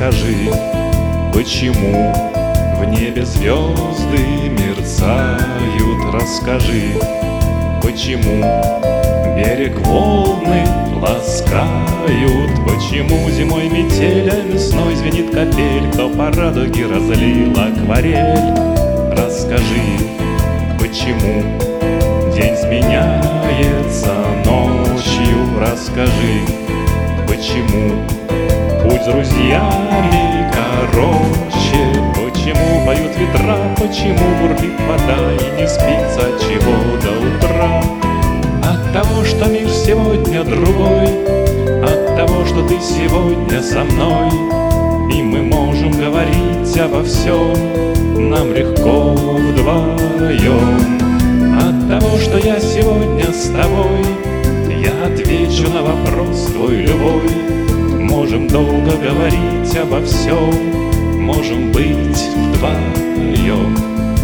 Расскажи, почему в небе звезды мерцают? Расскажи, почему берег волны ласкают? Почему зимой метель, а весной звенит капель? Кто по радуге разлил акварель? Расскажи, почему день сменяется ночью? Расскажи, почему путь с друзьями короче? Почему поют ветра, почему бурлит вода и не спится от чего до утра? От того, что мир сегодня другой, от того, что ты сегодня со мной, и мы можем говорить обо всем, нам легко вдвоем. От того, что я сегодня с тобой, я отвечу на вопрос твой любой. Можем долго говорить обо всем, можем быть вдвоем.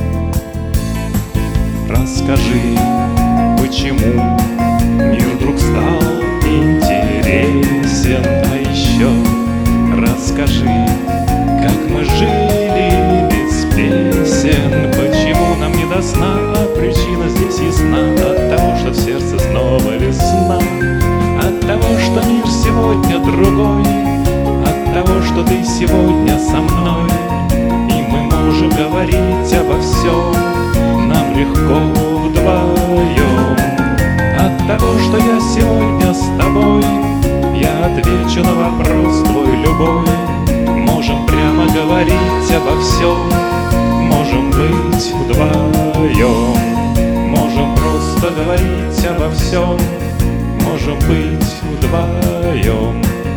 Расскажи, почему мир вдруг стал интересен, а еще расскажи, как мы жили без песен. Почему нам не до сна, а причина здесь ясна. От того, что в сердце снова весна, от того, что мир сегодня другой, от того, что ты сегодня со мной, и мы можем говорить обо всем, нам легко вдвоем. От того, что я сегодня с тобой, я отвечу на вопрос твой любой. Можем прямо говорить обо всем, можем быть вдвоем. Можем просто говорить обо всем, можем быть вдвоем.